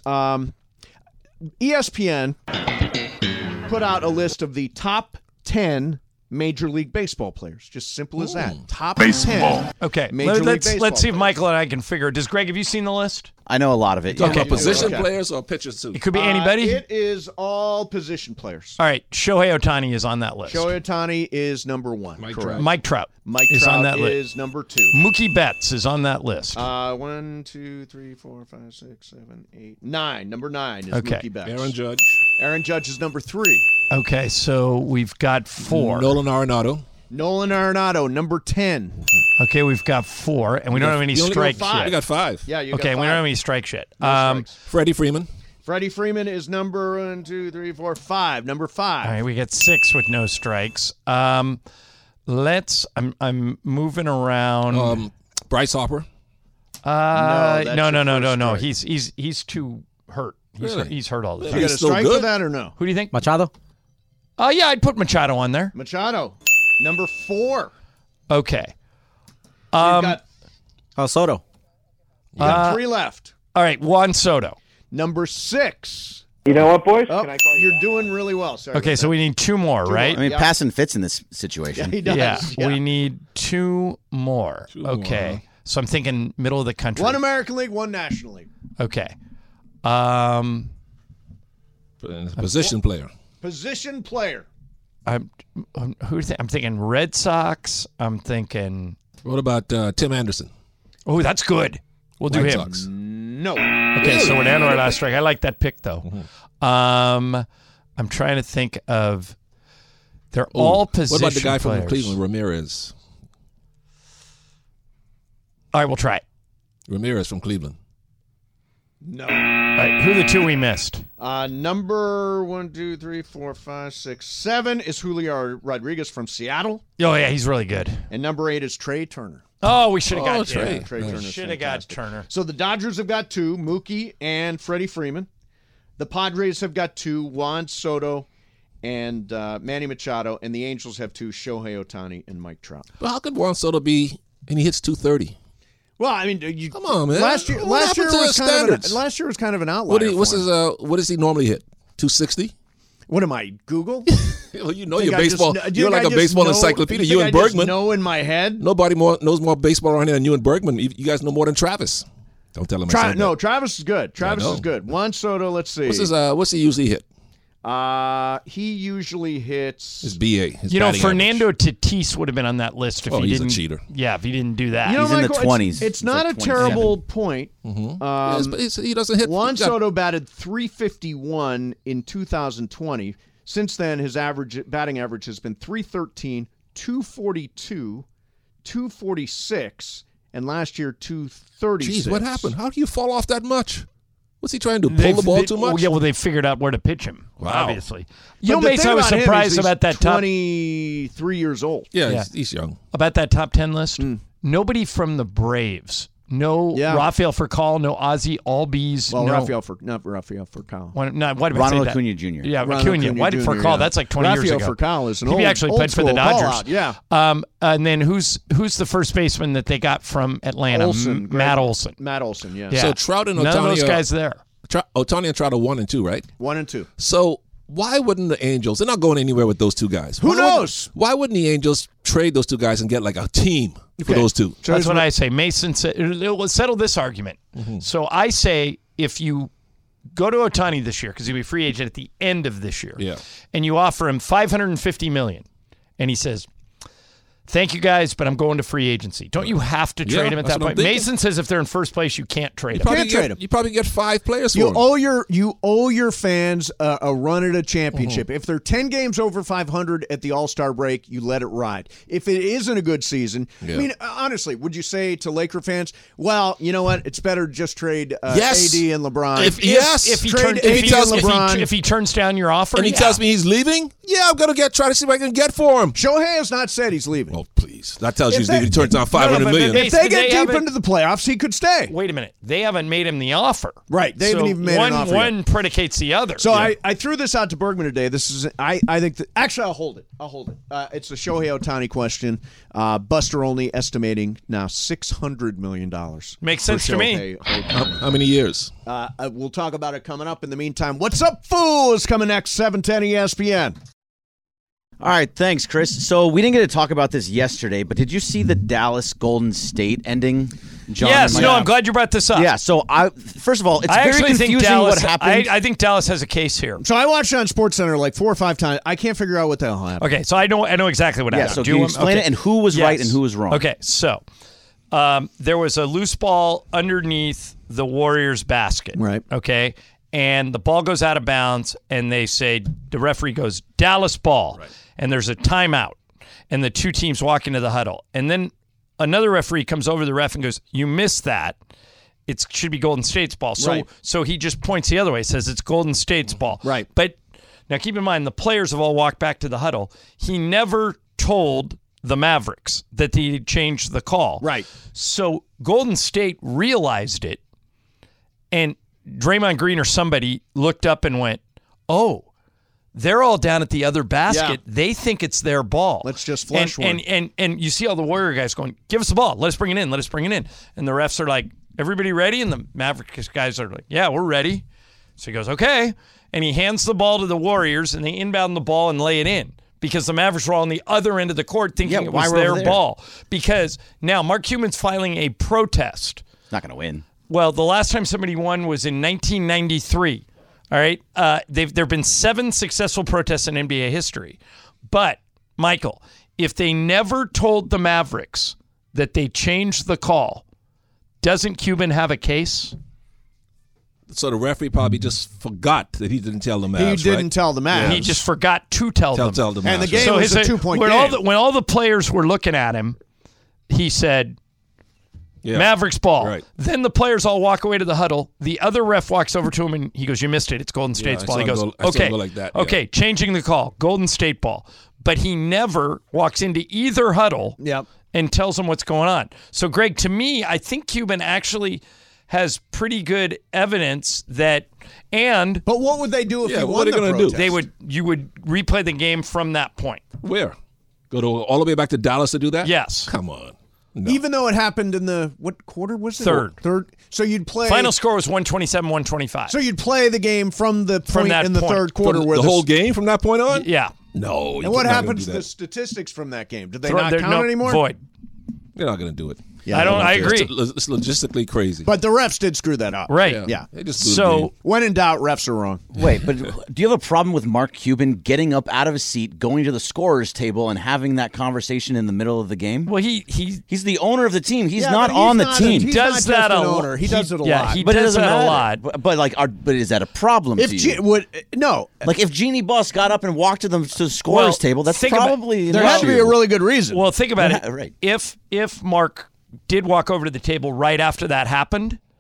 ESPN put out a list of the top 10 Major League Baseball players. Just simple as that. Top 10. Okay, Major League let's Baseball see if players. Michael and I can figure it. Does Greg, have you seen the list? I know a lot of it. Talking Yeah. about position Okay. players or pitchers too. It could be anybody. It is all position players. All right, Shohei Ohtani is on that list. Shohei Ohtani is number 1. Mike correct. Trout. Mike Trout Mike is Trout on that list. is number 2. Mookie Betts is on that list. 1, 2, 3, 4, 5, 6, 7, 8, 9. Number 9 is Okay. Mookie Betts. Aaron Judge. Aaron Judge is number 3. Okay, so we've got 4. Nolan Arenado. Nolan Arenado, number 10. Okay, we've got 4, and we don't have any You only go strikes 5. yet. We got 5. Yeah, you Okay, got we 5. don't have any strikes yet. strikes. Freddie Freeman. Freddie Freeman is number 1, 2, 3, 4, 5. Number 5. All right, we got 6 with no strikes. I'm moving around. Bryce Harper. that's No. your first He's too hurt. Really? He's hurt all the You time. got a He's still strike for good. that or no? Who do you think? Machado? Yeah, I'd put Machado on there. Machado, number 4. Okay. You've got, Soto. you got 3 left. All right, Juan Soto. Number 6. You know what, boys? Oh, Can I call you you're doing really well. Sorry Okay, about so we need 2 more, right? I mean, Yeah. passing fits in this that. situation. Yeah, he does. Yeah, we need 2 more. Two more, Okay. huh? So I'm thinking middle of the country. 1 American League, 1 National League. Okay. Position player. Position player. I'm thinking Red Sox. I'm thinking. What about Tim Anderson? Oh, that's good. We'll do White him. Sox. No. Okay, so we're down to our last strike. I like that pick though. Mm-hmm. I'm trying to think of. They're all position What about the guy players. from Cleveland, Ramirez? All right, we'll try it. Ramirez from Cleveland. No. All right, who are the 2 we missed? Number 1, 2, 3, 4, 5, 6, 7 is Julio Rodriguez from Seattle. Oh yeah, he's really good. And number 8 is Trey Turner. Oh, we should have got Trey. Turner. Trey Turner's Should have got fantastic. Turner. So the Dodgers have got 2, Mookie and Freddie Freeman. The Padres have got 2, Juan Soto and Manny Machado. And the Angels have 2, Shohei Ohtani and Mike Trout. But how could Juan Soto be, and he hits 230? Well, I mean, Come on, man. Last year What was happened to kind his standards? of an outlier. What for him. does he normally hit? 260? What am I, Google? Well, you know Think your I just baseball. kn- do You're you like think a I just baseball know- encyclopedia. you You think and I just Bergman. know in my head. Nobody knows more baseball around here than you and Bergman. You guys know more than Travis. Don't tell him I said that. Travis is good. Travis know. is good. Juan Soto, let's see. What's he usually hit? He usually hits. His BA. His You know, batting Fernando Tatis would have been on that list if Oh, he he's a didn't. cheater. Yeah, if he didn't do that. You know, He's in the Michael, 20s. It's He's not like a terrible point. average. He doesn't hit. Juan he got- Soto batted .351 in 2020. Since then, his batting average has been .313, .242, .246, and last year .236. Jeez, what happened? How do you fall off that much? What's he trying to do? Pull the ball too much? Yeah, well, they figured out where to pitch him, obviously. But the Mace, thing I was about him is surprised he's about that top 23 years old. Yeah, he's young. About that top 10 list, nobody from the Braves. No Rafael Furcal, no Ozzie Albies. Well, no Rafael Furcal. Why did I say Ronald that? Acuna Jr. Yeah, Ronald Acuna. Why did Furcal? Yeah. That's like 20 years ago. Rafael Furcal is an He actually old played for the school Dodgers. call-out, yeah. And then who's the first baseman that they got from Atlanta? Olsen. Matt Olson. Matt Olson, yeah. So Trout and Ohtani, none of those guys there. Ohtani and Trout are 1 and 2, right? 1 and 2. So why wouldn't the Angels? They're not going anywhere with those two guys. Who knows? Why wouldn't the Angels trade those two guys and get like a team for those two? That's what I say. Mason said, let's settle this argument. So I say if you go to Ohtani this year, because he'll be a free agent at the end of this year, and you offer him $550 million, and he says, thank you guys, but I'm going to free agency. Don't you have to trade him at that point? Mason says if they're in first place, you can't trade him. You probably get 5 players for you him. You owe your fans a run at a championship. If they're 10 games over 500 at the All-Star break, you let it ride. If it isn't a good season, I mean, honestly, would you say to Laker fans, well, you know what? It's better to just trade AD and LeBron. If he turns down your offer, and he tells me he's leaving, I'm going to try to see what I can get for him. Shohei has not said he's leaving. Oh, please. That tells you he's leaving. He turns down $500 million. If they get deep into the playoffs, he could stay. Wait a minute. They haven't made him the offer. Right. They haven't even made an offer One yet. predicates the other. So I threw this out to Bergman today. This is I think that actually I'll hold it. It's the Shohei Ohtani question. Buster Olney estimating now $600 million. Makes sense to me. How many years? We'll talk about it coming up. In the meantime, What's Up, Fools? Coming next, 710 ESPN. All right, thanks, Chris. So we didn't get to talk about this yesterday, but did you see the Dallas Golden State ending? John, yes, I'm glad you brought this up. Yeah, so first of all, it's very confusing Dallas, what happened. I think Dallas has a case here. So I watched it on SportsCenter like 4 or 5 times. I can't figure out what the hell happened. Okay, so I know exactly what happened. So can you explain it and who was right and who was wrong? Okay, so there was a loose ball underneath the Warriors' basket. Right. Okay, and the ball goes out of bounds, and they say, the referee goes, Dallas ball. Right. And there's a timeout, and the two teams walk into the huddle. And then another referee comes over the ref and goes, you missed that. It should be Golden State's ball. So he just points the other way, says it's Golden State's ball. Right. But now keep in mind, the players have all walked back to the huddle. He never told the Mavericks that he changed the call. Right. So Golden State realized it, and Draymond Green or somebody looked up and went, oh, they're all down at the other basket. Yeah. They think it's their ball. Let's just flush one. And you see all the Warrior guys going, give us the ball. Let us bring it in. Let us bring it in. And the refs are like, everybody ready? And the Mavericks guys are like, yeah, we're ready. So he goes, okay. And he hands the ball to the Warriors, and they inbound the ball and lay it in because the Mavericks were all on the other end of the court thinking it was their ball. Because now Mark Cuban's filing a protest. Not going to win. Well, the last time somebody won was in 1993. All right, there have been 7 successful protests in NBA history. But, Michael, if they never told the Mavericks that they changed the call, doesn't Cuban have a case? So the referee probably just forgot that he didn't tell the Mavs, He didn't tell the Mavs. He just forgot to tell them. Tell the Mavs. And the game was a 2-point game. When all the players were looking at him, he said, Mavericks ball. Right. Then the players all walk away to the huddle. The other ref walks over to him and he goes, you missed it. It's Golden State's ball. He goes, okay, changing the call. Golden State ball. But he never walks into either huddle and tells them what's going on. So, Greg, to me, I think Cuban actually has pretty good evidence that But what would they do if he won the protest? You would replay the game from that point. Where? Go all the way back to Dallas to do that? Yes. Come on. No. Even though it happened in the, what quarter was it? Third. So you'd play. Final score was 127-125. So you'd play the game from the point in the third quarter. From the whole game from that point on? Yeah. No. And what happens to the statistics from that game? Did they not count anymore? Void. You're not going to do it. Yeah, I agree. It's logistically crazy. But the refs did screw that up. Right. Yeah. They just so when in doubt, refs are wrong. Wait, but do you have a problem with Mark Cuban getting up out of his seat, going to the scorer's table, and having that conversation in the middle of the game? Well, he's the owner of the team. He's not on the team. He does that a lot. He does it a lot. He does that a lot. But is that a problem to you? No. Like if Jeannie Buss got up and walked to the scorer's table, that's probably there has to be a really good reason. Well, think about it. Right. If Mark did walk over to the table right after that happened,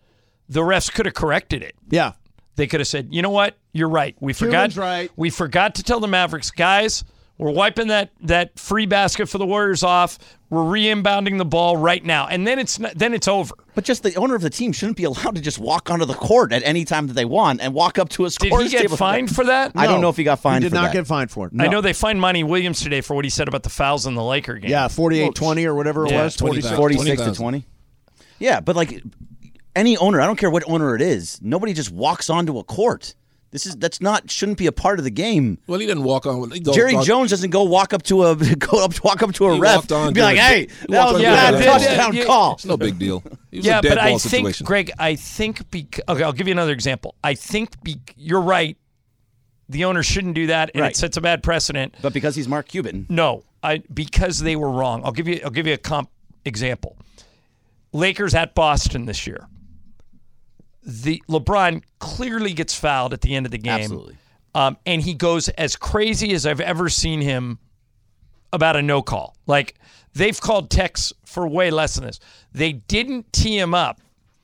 the refs could have corrected it. Yeah. They could have said, you know what? You're right. We forgot to tell the Mavericks, guys, we're wiping that free basket for the Warriors off. We're re-inbounding the ball right now. And then it's over. But just the owner of the team shouldn't be allowed to just walk onto the court at any time that they want and walk up to a scorer's table. Did he get fined for that? I don't know if he got fined for that. He did not get fined for it. No. I know they fined Monty Williams today for what he said about the fouls in the Laker game. Yeah, 48-20 or whatever it was. 46-20. Yeah, but like any owner, I don't care what owner it is, nobody just walks onto a court. Shouldn't be a part of the game. Well, he didn't walk on. Jerry Jones doesn't walk up to a ref and be like, "Hey, that was a bad touchdown call." It's no big deal. Yeah, but I think, Greg, I'll give you another example. I think you're right. The owner shouldn't do that, and it sets a bad precedent. But because he's Mark Cuban, no, because they were wrong. I'll give you a comp example. Lakers at Boston this year. LeBron clearly gets fouled at the end of the game. Absolutely. And he goes as crazy as I've ever seen him about a no call. Like, they've called techs for way less than this. They didn't tee him up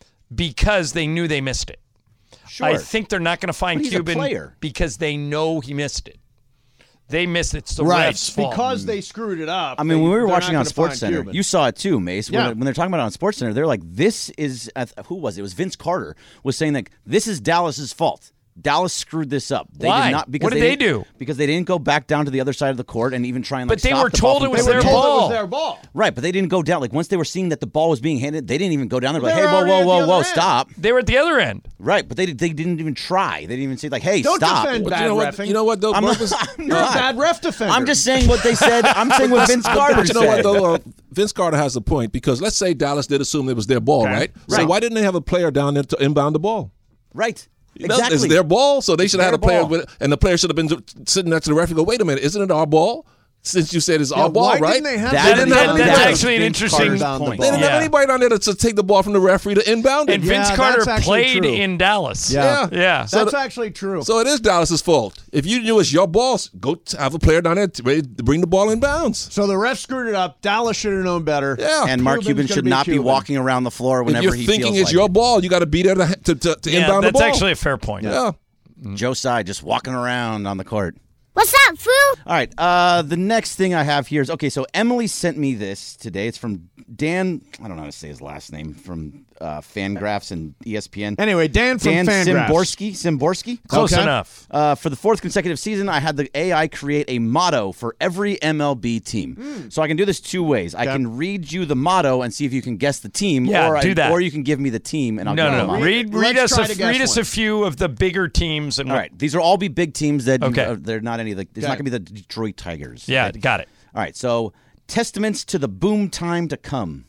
because they knew they missed it. Sure. I think they're not going to find Cuban because they know he missed it. They missed it. It's the refs' fault. Because they screwed it up. I mean, when we were watching on SportsCenter, you saw it too, Mace. When they're talking about it on SportsCenter, they're like, this is, who was it? It was Vince Carter was saying that this is Dallas's fault. Dallas screwed this up. They Why? Did not, because what did they do? Because they didn't go back down to the other side of the court and even try and But they stop were the told ball it was their ball. Right, but they didn't go down. Like, once they were seeing that the ball was being handed, they didn't even go down there. Like, hey, whoa, stop. They were at the other end. Right, but they didn't even try. They didn't even say, like, hey, Don't stop. defend bad reffing. You know what, though? I'm You're a bad ref defender. I'm just saying what they said. I'm saying what Vince Carter said. You know what, though? Vince Carter has a point, because let's say Dallas did assume it was their ball, right? So why didn't they have a player down there to inbound the ball? Right. Exactly. It's their ball, so they should have had a player with it, and the player should have been sitting next to the referee and go, wait a minute, isn't it our ball? Since you said it's our ball, right? That's actually an interesting point. They didn't have anybody down there to take the ball from the referee to inbound it. And Vince Carter played in Dallas. Yeah. That's actually true. So it is Dallas's fault. If you knew it's your ball, go have a player down there ready to bring the ball in bounds. So the ref screwed it up. Dallas should have known better. Yeah. And Mark Cuban should not be walking around the floor whenever he feels like it. If you're thinking it's your ball, you got to be there to inbound the ball. That's actually a fair point. Yeah. Joe Tsai just walking around on the court. What's up, fool? All right. The next thing I have here is, okay, so Emily sent me this today. It's from Dan, I don't know how to say his last name, from Fangraphs and ESPN. Anyway, Dan from Fangraphs. Simborski. Close enough. For the fourth consecutive season, I had the AI create a motto for every MLB team. So I can do this two ways. I can read you the motto and see if you can guess the team. Yeah, do that. Or you can give me the team and I'll give you the motto. Read us a few of the bigger teams. And all right. These will all be big teams that they're not any. There's not going to be the Detroit Tigers. Yeah, right? got it. All right. So, testaments to the boom time to come.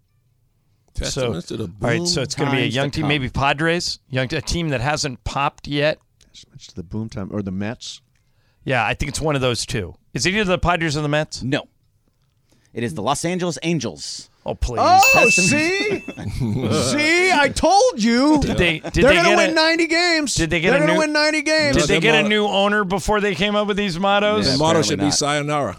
Testaments to the boom. All right, so it's going to be a young team, maybe Padres, a team that hasn't popped yet. Testaments to the boom time, or the Mets. Yeah, I think it's one of those two. Is it either the Padres or the Mets? No. It is the Los Angeles Angels. Oh, please. Oh, see? See? I told you. They're going to win 90 games. Did they get They're going to win 90 games. Did they get a new owner before they came up with these mottos? The motto should be sayonara.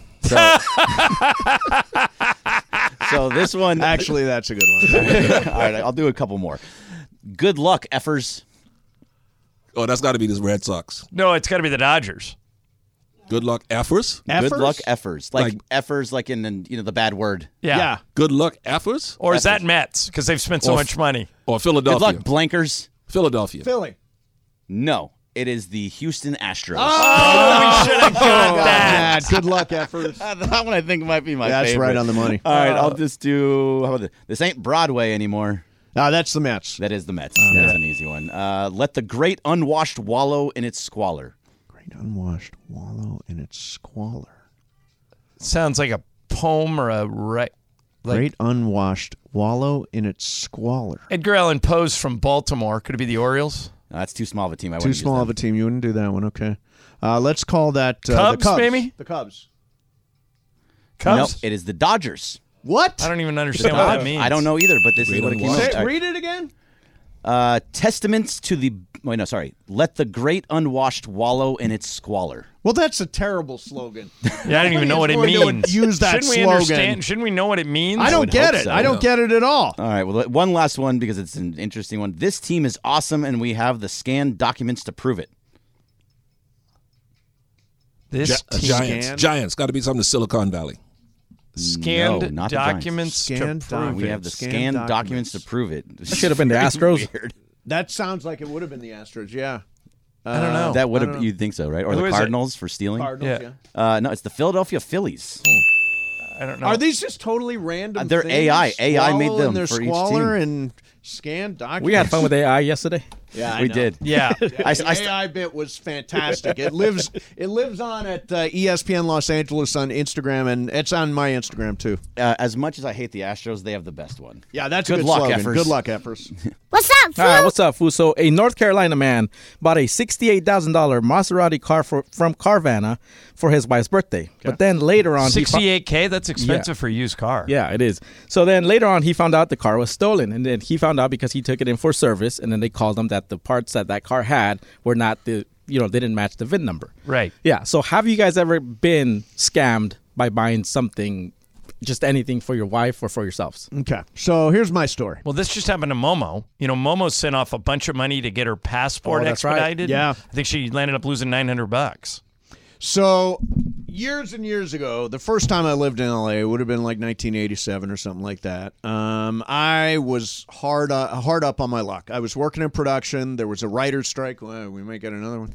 So this one... Actually, that's a good one. All right, I'll do a couple more. Good luck, effers. Oh, that's got to be the Red Sox. No, it's got to be the Dodgers. Good luck, effers. Good luck, effers. Like effers, like in the bad word. Yeah. Good luck, effers. Or is that Mets? Because they've spent so much money. Or Philadelphia. Good luck, blankers. Philadelphia. Philly. No, it is the Houston Astros. Oh, we should have got that. Good luck, effers. That one I think might be my favorite. That's right on the money. All right, I'll just do. How about this? Ain't Broadway anymore. That's the Mets. That is the Mets. That's an easy one. Let the great unwashed wallow in its squalor. Unwashed wallow in its squalor. Sounds like a poem or a great unwashed wallow in its squalor. Edgar Allan Poe's from Baltimore. Could it be the Orioles? No, that's too small of a team. Too small of a team. You wouldn't do that one. Okay. Let's call that Cubs, the Cubs. maybe? The Cubs. Nope, it is the Dodgers. What? I don't even understand what that means. I don't know either, but this is what it came out. Read it again. Testaments to the... Wait, no, sorry. Let the great unwashed wallow in its squalor. Well, that's a terrible slogan. Yeah, I don't even know what it means. Use that slogan. Shouldn't we know what it means? I don't get it. So. I don't get it at all. All right, well, one last one because it's an interesting one. This team is awesome, and we have the scanned documents to prove it. This Giants. Got to be something to Silicon Valley. Scanned documents to prove We it. have the scanned documents to prove it. That should have been the Astros. Weird. That sounds like it would have been the Astros, yeah. I don't know. That would have, you'd think so, right? Or Who the is Cardinals for stealing? Cardinals, yeah. No, it's the Philadelphia Phillies. I don't know. Are these just totally random They're things? AI. AI made them their for each squalor team. and scanned documents. We had fun with AI yesterday. Yeah, we did. Yeah. The AI bit was fantastic. It lives on at ESPN Los Angeles on Instagram, and it's on my Instagram too. As much as I hate the Astros, they have the best one. Yeah, that's good a good luck, slogan. Effers. Good luck, Effers. What's up, Fu? All right, what's up, Fu? So a North Carolina man bought a $68,000 Maserati car from Carvana for his wife's birthday. Okay. But then later on... $68K? That's expensive for a used car. Yeah, it is. So then later on, he found out the car was stolen. And then he found out because he took it in for service, and then they called him that the parts that car had were not they didn't match the VIN number. Right. Yeah. So have you guys ever been scammed by buying something, just anything for your wife or for yourselves? Okay. So here's my story. Well, this just happened to Momo. Momo sent off a bunch of money to get her passport expedited. Right. Yeah. I think she landed up losing $900. So years and years ago, the first time I lived in LA, it would have been like 1987 or something like that. I was hard up on my luck. I was working in production. There was a writer's strike. Well, we might get another one.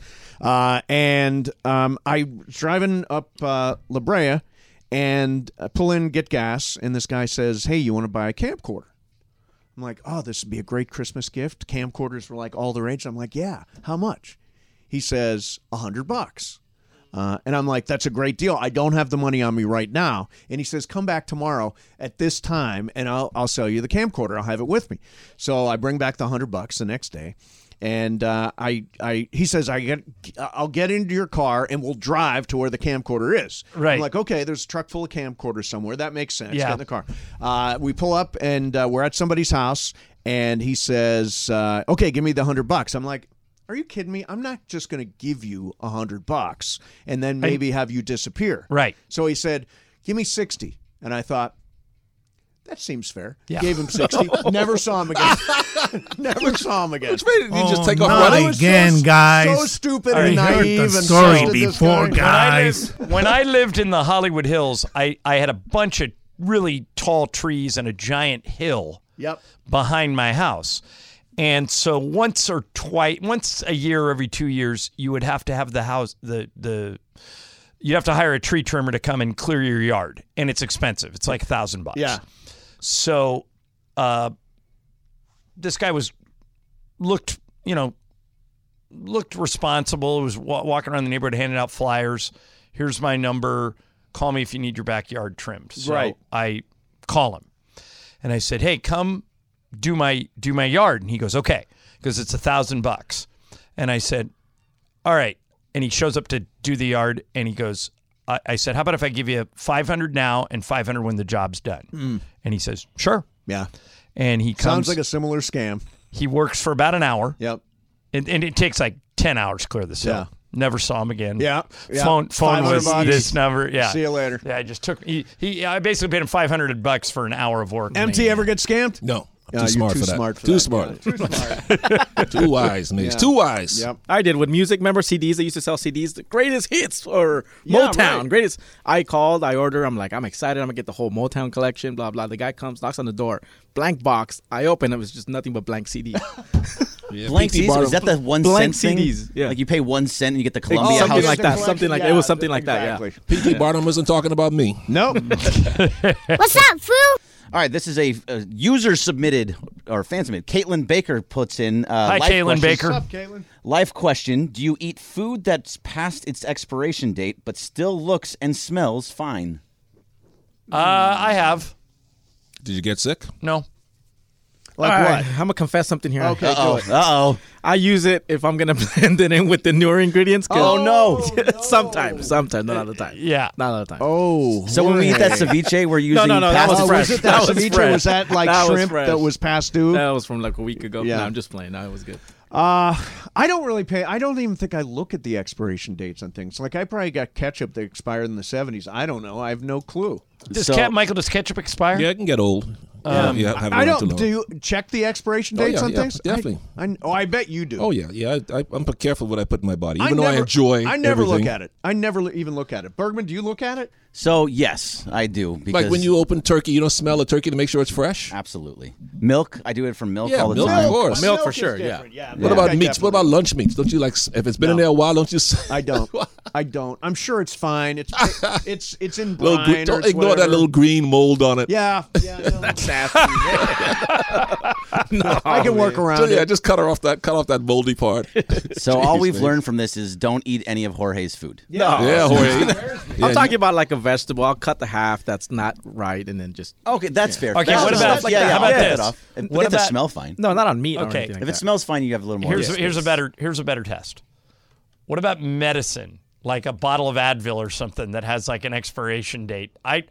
And I was driving up La Brea and pull in, get gas, and this guy says, "Hey, you want to buy a camcorder?" I'm like, "Oh, this would be a great Christmas gift." Camcorders were like all the rage. I'm like, "Yeah, how much?" He says, $100. And I'm like, that's a great deal. I don't have the money on me right now. And he says, come back tomorrow at this time, and I'll sell you the camcorder. I'll have it with me. So I bring back the $100 the next day, and he says, I'll get into your car and we'll drive to where the camcorder is. Right. I'm like, okay, there's a truck full of camcorders somewhere. That makes sense. Yeah. Get in the car. We pull up and we're at somebody's house, and he says, okay, give me the $100. I'm like, are you kidding me? I'm not just going to give you $100 and then maybe have you disappear. Right. So he said, give me 60. And I thought, that seems fair. Yeah. Gave him 60. Never saw him again. Never saw him again. Which way did he just take off not running? again, guys. So stupid I and heard naive. the and story trusted this before, guy. guys. When I lived in the Hollywood Hills, I had a bunch of really tall trees and a giant hill behind my house. And so once a year, every 2 years, you would have to have the house, you'd have to hire a tree trimmer to come and clear your yard. And it's expensive. It's like $1,000. Yeah. So this guy looked responsible. He was walking around the neighborhood handing out flyers. Here's my number. Call me if you need your backyard trimmed. So right. I call him. And I said, hey, come do my yard. And he goes, okay, because it's $1,000. And I said, all right. And he shows up to do the yard, and he goes, I said, how about if I give you $500 now and $500 when the job's done? And he says, sure. Yeah. And he comes. Sounds like a similar scam. He works for about an hour. Yep. And it takes like 10 hours to clear this hill. Yeah. Never saw him again. Yeah. Phone was $500. this number. Yeah. See you later. Yeah, I just took. I basically paid him $500 for an hour of work. MT ever get scammed? No. You're Too smart too for that. smart for Too that. smart. Yeah, too smart. Too wise, Mace. Yeah. Too wise. Yep. I did with music. Remember CDs? They used to sell CDs, the greatest hits or Yeah, Motown, right. greatest. I called, I ordered. I'm like, I'm excited. I'm gonna get the whole Motown collection. Blah blah. The guy comes, knocks on the door, blank box. I open. It was just nothing but blank CD. Yeah, Blank PT CDs? Barnum. Is that the 1 Blank cent thing? CDs, yeah. Like you pay 1 cent and you get the Columbia something House. like that. Collection, Something like yeah, it was something like exactly. that. Yeah. PT Barnum isn't talking about me. Nope. What's up, Fu? All right, this is a user submitted or fan submitted. Caitlin Baker puts in. Hi, life Caitlin questions. Baker. What's up, Caitlin? Life question: do you eat food that's past its expiration date but still looks and smells fine? I have. Did you get sick? No. Like All what? right, I'm gonna confess something here. Okay, do it. I use it if I'm gonna blend it in with the newer ingredients. Oh, no. Sometimes, not all the time. Yeah, not all the time. Oh, So when we eat that ceviche, we're using no, that was pasta- fresh. Was it that ceviche? fresh. Was that like That was shrimp fresh. that was past due? That was from like a week ago. Yeah. No, I'm just playing. No, it was good. I don't really pay. I don't even think I look at the expiration dates on things. Like I probably got ketchup that expired in the 70s. I don't know. I have no clue. Does Michael, does ketchup expire? Yeah, it can get old. Yeah, have it I around too don't. long. Do you check the expiration Oh, dates yeah, on yeah, things? definitely. I bet you do. Oh yeah. I'm careful what I put in my body, even though I enjoy. I never everything. look at it. I never even look at it. Bergman, do you look at it? So yes, I do. Because Like when you open turkey, you don't smell the turkey to make sure it's fresh. Absolutely. Milk, I do it for milk Yeah, all the milk, time. of course. Milk for is sure, yeah. different. Yeah. What about meats? What about lunch meats? Don't you like if it's been in there a while? Don't you? I don't. I don't. I'm sure it's fine. It's in Little brine. don't or it's ignore that whatever. little green mold on it. Yeah. No. That's nasty. No, I can work around So, it. yeah, just cut off that moldy part. So all we've man. learned from this is don't eat any of Jorge's food. No. Yeah, Jorge. I'm talking about like a vegetable. I'll cut the half that's not right, and then just Okay, that's fair. Okay, That's what just about- stuff how I'll about cut this? it off. It What gets to about- smell fine. no, not on meat. Or Okay. anything like If it that. smells fine, you have a little more. Here's space. a better test. What about medicine? Like a bottle of Advil or something that has like an expiration date.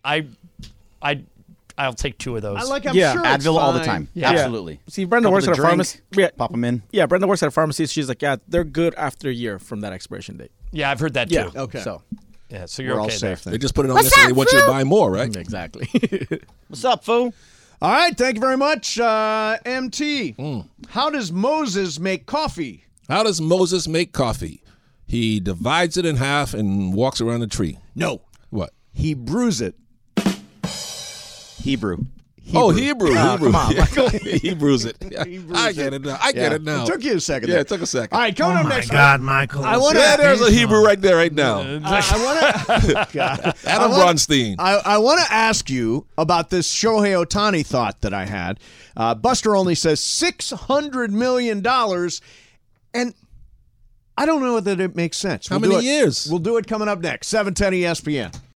I'll take 2 of those. I'm Yeah, sure it's Advil all the fine. time. Yeah. Absolutely. See, Brenda Couple works to at a drink, pharmacy. Yeah, Pop them in. yeah, Brenda works at a pharmacy. She's like, yeah, they're good after a year from that expiration date. Yeah, I've heard that too. Yeah. Okay. So Yeah, so you're We're all okay safe there. They then. just put it on What's there so up, they want you to fool? buy more, right? exactly. What's up, fool? All right. Thank you very much, MT. How does Moses make coffee? How does Moses make coffee? He divides it in half and walks around the tree. No. What? He brews it. Hebrew. Oh, Hebrew. Hebrew. come on, Michael. He brews it. I get it now. I get it now. It took you a second. Yeah, there. it took a second. All right, coming Oh up my next. God, Michael. I want Yeah, to. there's a Hebrew right there, right now. I want to. Adam Bronstein. I want to ask you about this Shohei Ohtani thought that I had. Buster only says $600 million, and I don't know that it makes sense. How We'll do many it- years? We'll do it coming up next. 710 ESPN.